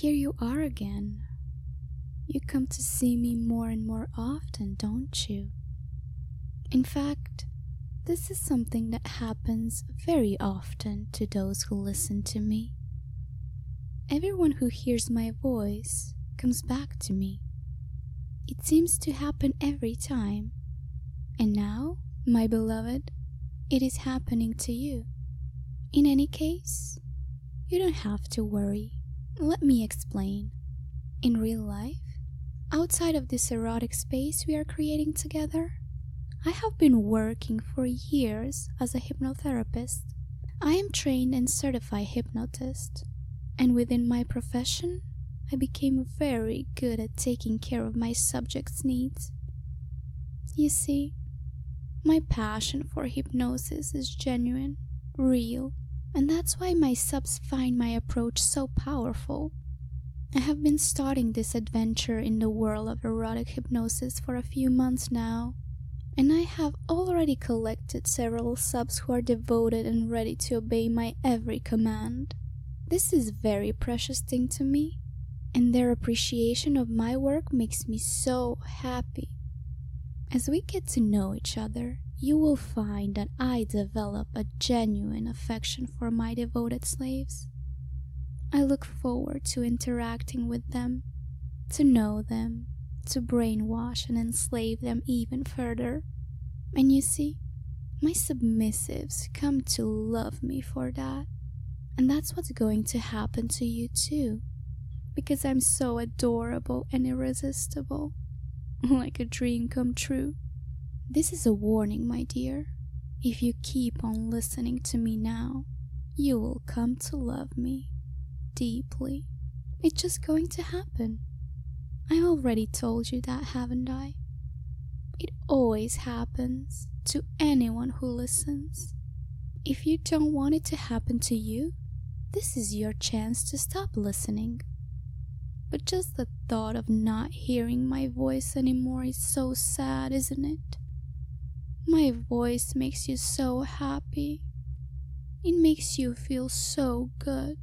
here you are again. You come to see me more and more often, don't you? In fact, this is something that happens very often to those who listen to me. Everyone who hears my voice comes back to me. It seems to happen every time. And now, my beloved, it is happening to you. In any case, you don't have to worry. Let me explain. In real life, outside of this erotic space we are creating together, I have been working for years as a hypnotherapist. I am trained and certified hypnotist, and within my profession, I became very good at taking care of my subjects' needs. You see, my passion for hypnosis is genuine, real, and that's why my subs find my approach so powerful. I have been starting this adventure in the world of erotic hypnosis for a few months now, and I have already collected several subs who are devoted and ready to obey my every command. This is a very precious thing to me, and their appreciation of my work makes me so happy. As we get to know each other, you will find that I develop a genuine affection for my devoted slaves. I look forward to interacting with them, to know them, to brainwash and enslave them even further. And you see, my submissives come to love me for that. And that's what's going to happen to you too, because I'm so adorable and irresistible, like a dream come true. This is a warning, my dear. If you keep on listening to me now, you will come to love me deeply. It's just going to happen. I already told you that, haven't I? It always happens to anyone who listens. If you don't want it to happen to you, this is your chance to stop listening. But just the thought of not hearing my voice anymore is so sad, isn't it? My voice makes you so happy. It makes you feel so good.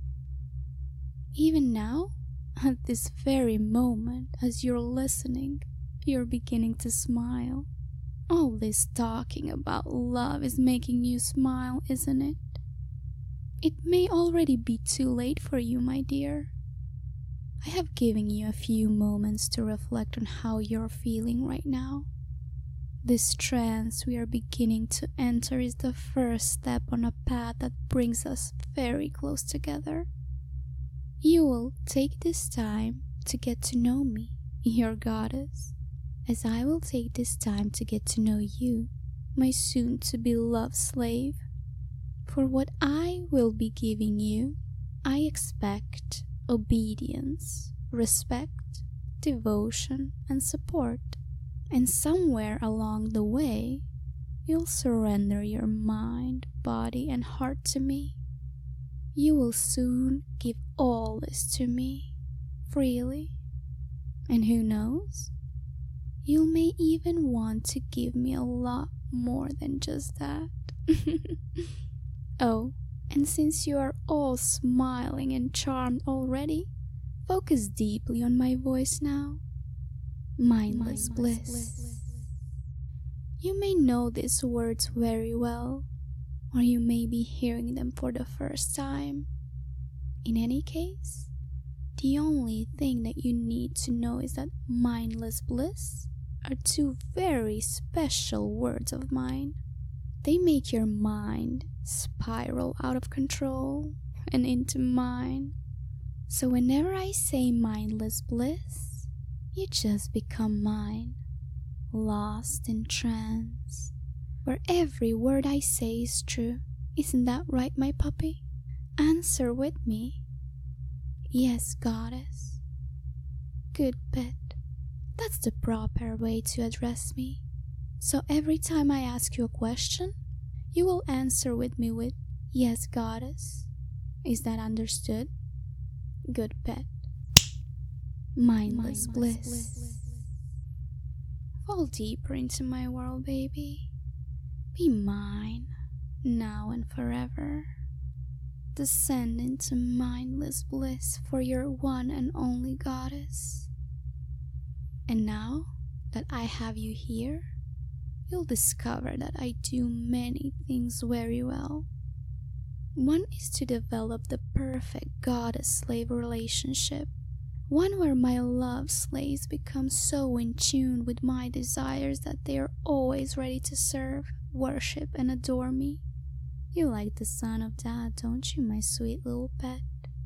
Even now, at this very moment, as you're listening, you're beginning to smile. All this talking about love is making you smile, isn't it? It may already be too late for you, my dear. I have given you a few moments to reflect on how you're feeling right now. This trance we are beginning to enter is the first step on a path that brings us very close together. You will take this time to get to know me, your goddess, as I will take this time to get to know you, my soon-to-be love slave. For what I will be giving you, I expect obedience, respect, devotion, and support. And somewhere along the way, you'll surrender your mind, body, and heart to me. You will soon give all this to me, freely. And who knows? You may even want to give me a lot more than just that. Oh, and since you are all smiling and charmed already, focus deeply on my voice now. Mindless bliss. You may know these words very well, or you may be hearing them for the first time. In any case, the only thing that you need to know is that mindless bliss are two very special words of mine. They make your mind spiral out of control and into mine. So whenever I say mindless bliss, you just become mine, lost in trance, where every word I say is true. Isn't that right, my puppy? Answer with me. Yes, goddess. Good pet. That's the proper way to address me. So every time I ask you a question, you will answer with me with, yes, goddess. Is that understood? Good pet. Mindless bliss. Fall deeper into my world, baby. Be mine, now and forever. descend into mindless bliss for your one and only goddess. And now that I have you here, you'll discover that I do many things very well. One is to develop the perfect goddess-slave relationship, one where my love slaves become so in tune with my desires that they are always ready to serve, worship, and adore me. You like the sound of that, don't you, my sweet little pet?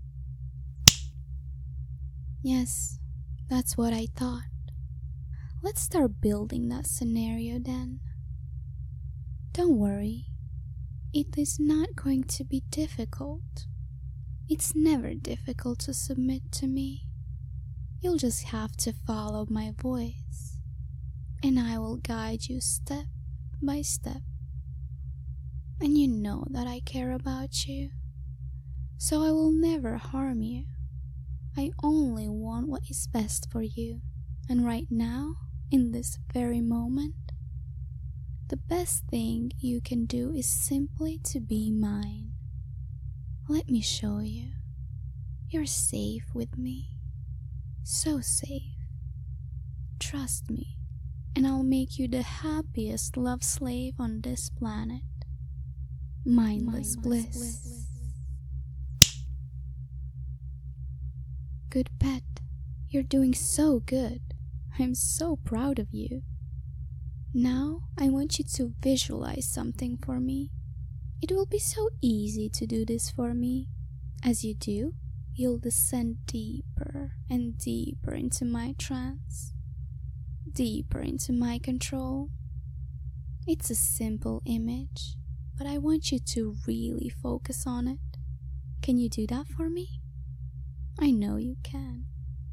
Yes, that's what I thought. Let's start building that scenario then. Don't worry, it is not going to be difficult. It's never difficult to submit to me. You'll just have to follow my voice, and I will guide you step by step. And you know that I care about you, so I will never harm you. I only want what is best for you, and right now, in this very moment, the best thing you can do is simply to be mine. Let me show you. You're safe with me. So safe. Trust me, and I'll make you the happiest love slave on this planet. Mindless bliss. Good pet, you're doing so good. I'm so proud of you. Now I want you to visualize something for me. It will be so easy to do this for me. As you do, you'll descend deeper and deeper into my trance, deeper into my control. It's a simple image, but I want you to really focus on it. Can you do that for me? I know you can.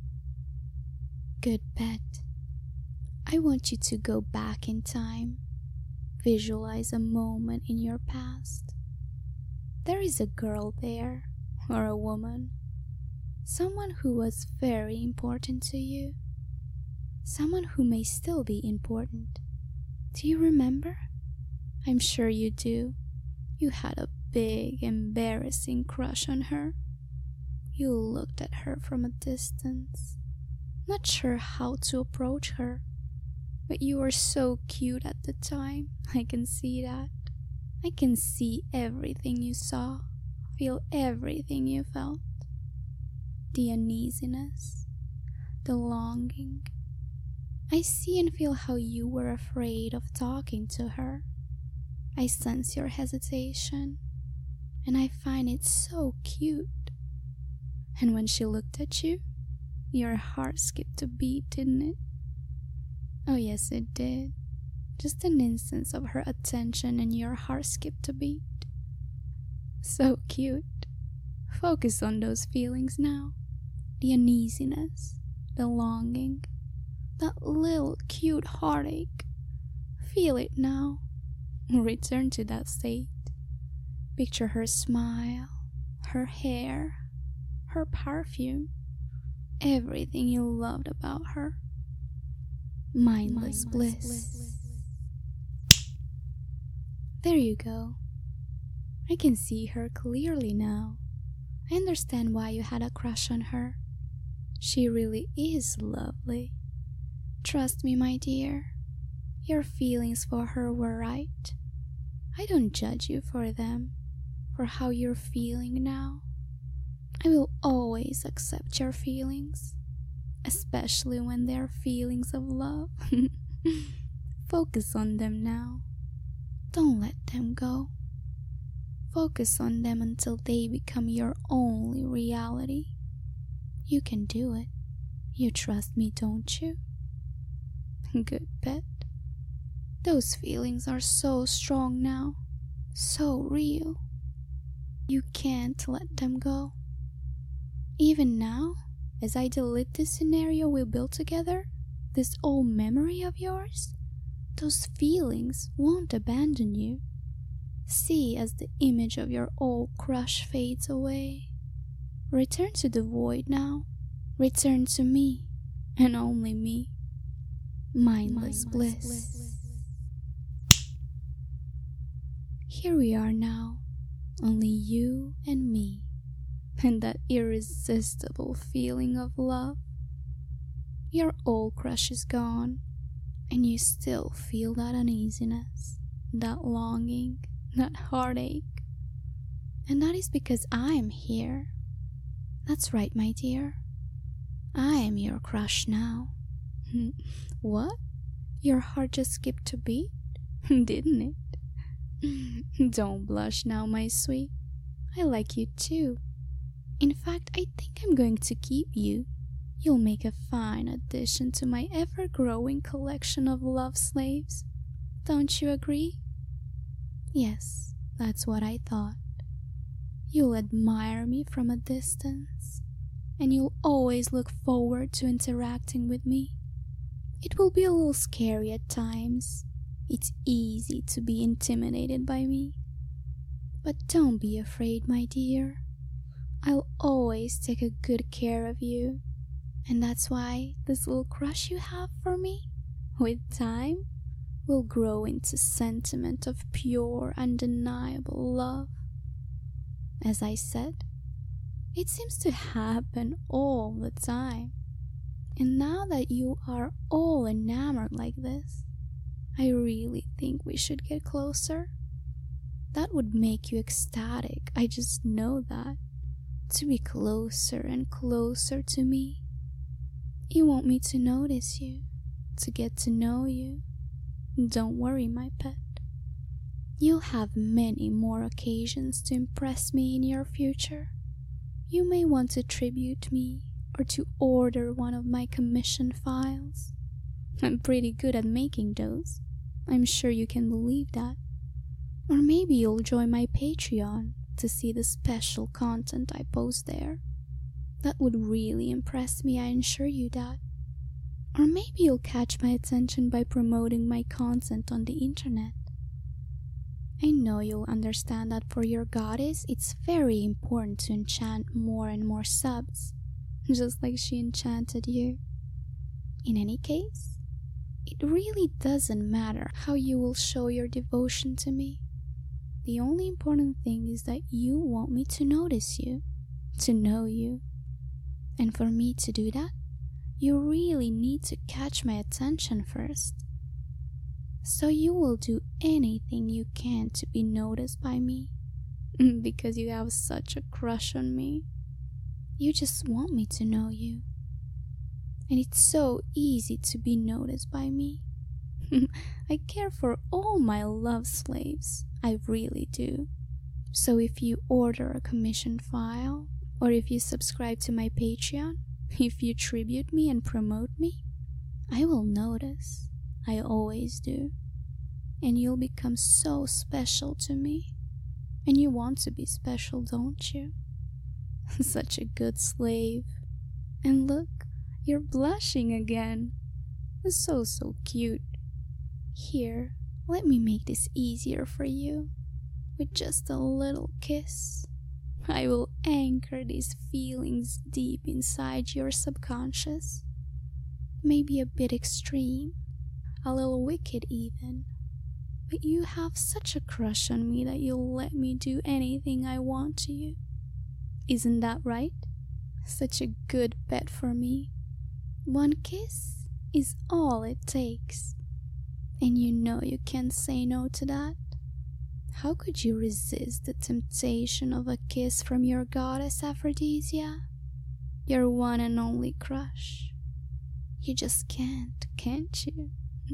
Good pet. I want you to go back in time. Visualize a moment in your past. There is a girl there, or a woman. Someone who was very important to you. Someone who may still be important. Do you remember? I'm sure you do. You had a big, embarrassing crush on her. You looked at her from a distance, not sure how to approach her. But you were so cute at the time. I can see that. I can see everything you saw, feel everything you felt. The uneasiness, the longing. I see and feel how you were afraid of talking to her. I sense your hesitation, and I find it so cute. And when she looked at you, your heart skipped a beat, didn't it? Oh yes, it did. Just an instance of her attention and your heart skipped a beat. So cute. Focus on those feelings now. The uneasiness, the longing, that little cute heartache. Feel it now. Return to that state. Picture her smile, her hair, her perfume, everything you loved about her. Mindless bliss. There you go. I can see her clearly now. I understand why you had a crush on her. She really is lovely. Trust me, my dear. Your feelings for her were right. I don't judge you for them, for how you're feeling now. I will always accept your feelings, especially when they're feelings of love. Focus on them now. Don't let them go. Focus on them until they become your only reality. You can do it. You trust me, don't you? Good pet. Those feelings are so strong now, so real. You can't let them go. Even now, as I delete this scenario we built together, this old memory of yours, those feelings won't abandon you. See as the image of your old crush fades away. Return to the void now. Return to me, and only me. Mindless bliss. Here we are now. only you and me, and that irresistible feeling of love. Your old crush is gone, and you still feel that uneasiness, that longing, that heartache. And that is because I am here. That's right, my dear. I am your crush now. What? Your heart just skipped a beat? Didn't it? Don't blush now, my sweet. I like you too. In fact, I think I'm going to keep you. You'll make a fine addition to my ever-growing collection of love slaves. Don't you agree? Yes, that's what I thought. You'll admire me from a distance, and you'll always look forward to interacting with me. It will be a little scary at times. It's easy to be intimidated by me. But don't be afraid, my dear. I'll always take a good care of you. And that's why this little crush you have for me, with time, will grow into sentiment of pure, undeniable love. As I said, it seems to happen all the time. And now that you are all enamored like this, I really think we should get closer. That would make you ecstatic, I just know that. To be closer and closer to me. You want me to notice you, to get to know you. Don't worry, my pet. You'll have many more occasions to impress me in your future. You may want to tribute me or to order one of my commission files. I'm pretty good at making those. I'm sure you can believe that. Or maybe you'll join my Patreon to see the special content I post there. That would really impress me, I assure you that. Or maybe you'll catch my attention by promoting my content on the internet. I know you'll understand that for your goddess, it's very important to enchant more and more subs, just like she enchanted you. In any case, it really doesn't matter how you will show your devotion to me. The only important thing is that you want me to notice you, to know you. And for me to do that, you really need to catch my attention first. So you will do anything you can to be noticed by me, because you have such a crush on me. You just want me to know you. And it's so easy to be noticed by me. I care for all my love slaves, I really do. So if you order a commission file, or if you subscribe to my Patreon, if you tribute me and promote me, I will notice. I always do. And you'll become so special to me. And you want to be special, don't you? Such a good slave. And look, you're blushing again. So cute. Here, let me make this easier for you. With just a little kiss. I will anchor these feelings deep inside your subconscious. Maybe a bit extreme, a little wicked even. But you have such a crush on me that you'll let me do anything I want to you. Isn't that right? Such a good pet for me. One kiss is all it takes. And you know you can't say no to that. How could you resist the temptation of a kiss from your goddess Aphrodisia? Your one and only crush. You just can't you?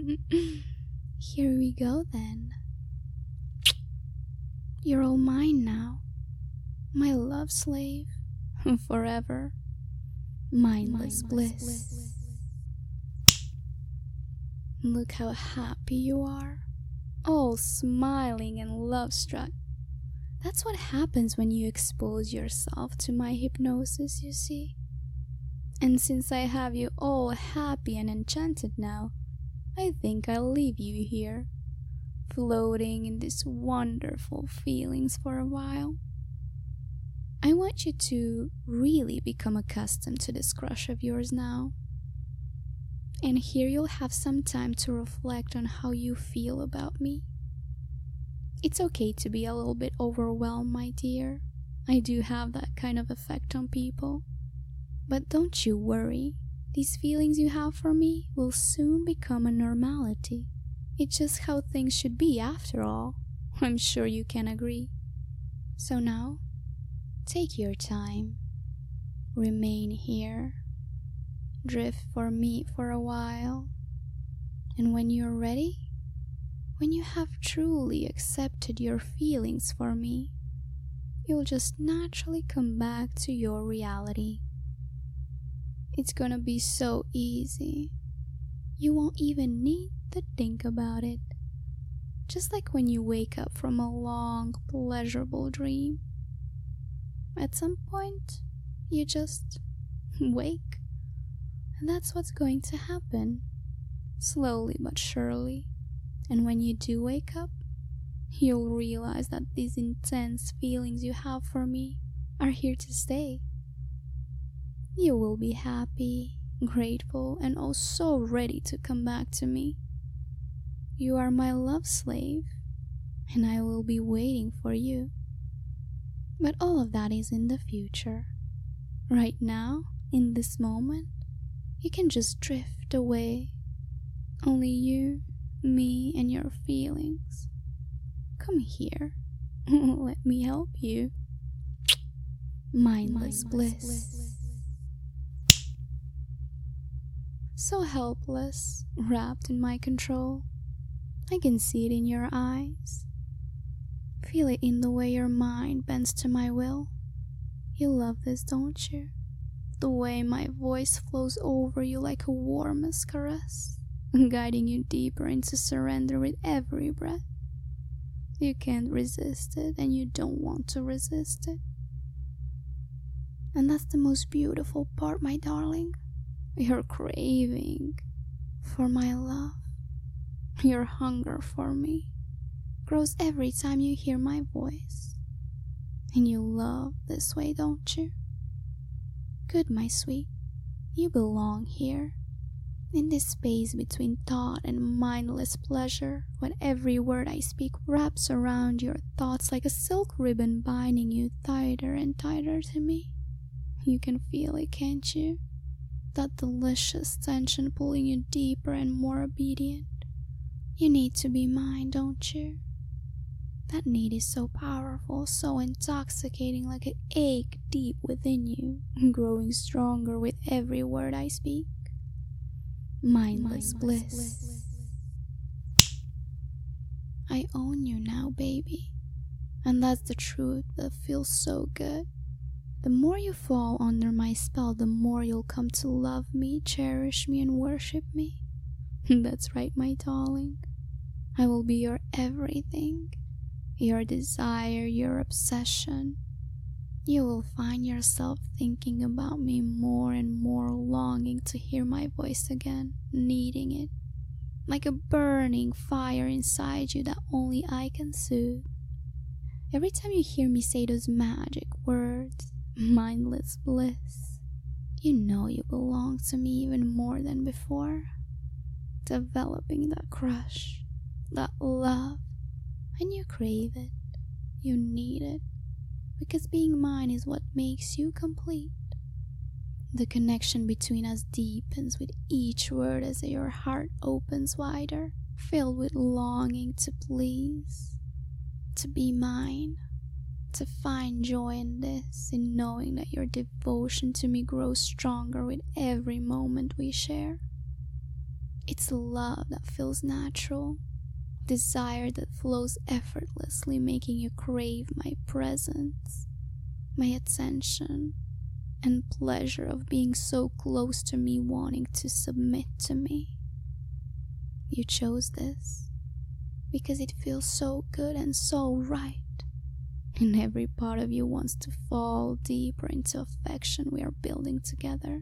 Here we go then. You're all mine now. My love slave. Forever. Mindless bliss. Look how happy you are. All smiling and love-struck. That's what happens when you expose yourself to my hypnosis, you see. And since I have you all happy and enchanted now, I think I'll leave you here, floating in these wonderful feelings for a while. I want you to really become accustomed to this crush of yours now. And here you'll have some time to reflect on how you feel about me. It's okay to be a little bit overwhelmed, my dear. I do have that kind of effect on people. But don't you worry. These feelings you have for me will soon become a normality. It's just how things should be after all. I'm sure you can agree. So now, take your time. Remain here. Drift for me for a while. And when you're ready, when you have truly accepted your feelings for me, you'll just naturally come back to your reality. It's gonna be so easy. You won't even need to think about it. Just like when you wake up from a long, pleasurable dream. At some point, you just wake. And that's what's going to happen. Slowly but surely. And when you do wake up, you'll realize that these intense feelings you have for me are here to stay. You will be happy, grateful, and oh so ready to come back to me. You are my love slave, and I will be waiting for you. But all of that is in the future. Right now, in this moment, you can just drift away. Only you, me, and your feelings. Come here. Let me help you. Mindless bliss. So helpless, wrapped in my control. I can see it in your eyes. Feel it in the way your mind bends to my will. You love this, don't you? The way my voice flows over you like a warmest caress, guiding you deeper into surrender with every breath. You can't resist it, and you don't want to resist it. And that's the most beautiful part, my darling. Your craving for my love, your hunger for me, grows every time you hear my voice. And you love this way, don't you? Good, my sweet. You belong here. In this space between thought and mindless pleasure, when every word I speak wraps around your thoughts like a silk ribbon binding you tighter and tighter to me. You can feel it, can't you? That delicious tension pulling you deeper and more obedient. You need to be mine, don't you? That need is so powerful, so intoxicating, like an ache deep within you, growing stronger with every word I speak. Mindless bliss. I own you now, baby. And that's the truth that feels so good. The more you fall under my spell, the more you'll come to love me, cherish me, and worship me. That's right, my darling. I will be your everything, your desire, your obsession. You will find yourself thinking about me more and more, longing to hear my voice again, needing it, like a burning fire inside you that only I can soothe. Every time you hear me say those magic words, mindless bliss, you know you belong to me even more than before. Developing that crush, that love, and you crave it, you need it, because being mine is what makes you complete. The connection between us deepens with each word as your heart opens wider, filled with longing to please, to be mine, to find joy in this, in knowing that your devotion to me grows stronger with every moment we share. It's love that feels natural, desire that flows effortlessly, making you crave my presence, my attention, and pleasure of being so close to me, wanting to submit to me. You chose this because it feels so good and so right, and every part of you wants to fall deeper into affection we are building together.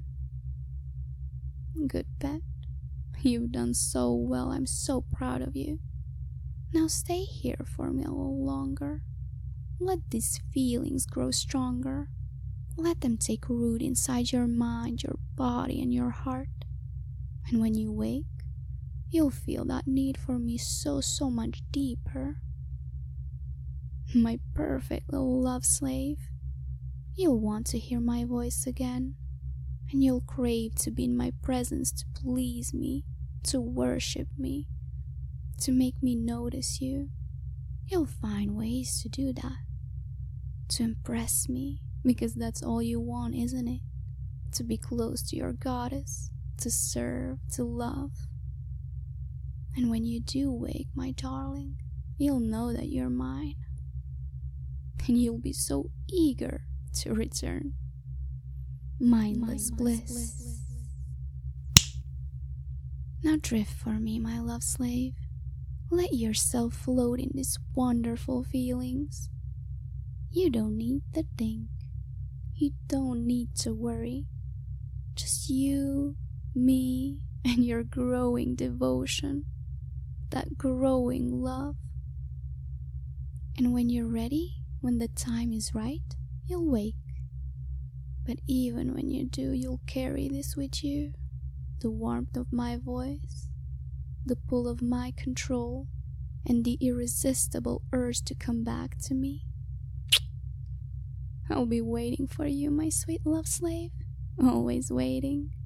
Good pet, you've done so well. I'm so proud of you. Now stay here for me a little longer. Let these feelings grow stronger. Let them take root inside your mind, your body, and your heart. And when you wake, you'll feel that need for me so much deeper. My perfect little love slave. You'll want to hear my voice again, and you'll crave to be in my presence to please me, to worship me, to make me notice you. You'll find ways to do that, to impress me, because that's all you want, isn't it? To be close to your goddess, to serve, to love. And when you do wake, my darling, you'll know that you're mine, and you'll be so eager to return. Mindless bliss. Now drift for me, my love slave. Let yourself float in these wonderful feelings. You don't need to think. You don't need to worry. Just you, me, and your growing devotion. That growing love. And when you're ready, when the time is right, you'll wake. But even when you do, you'll carry this with you. The warmth of my voice, the pull of my control, and the irresistible urge to come back to me. I'll be waiting for you, my sweet love slave, always waiting.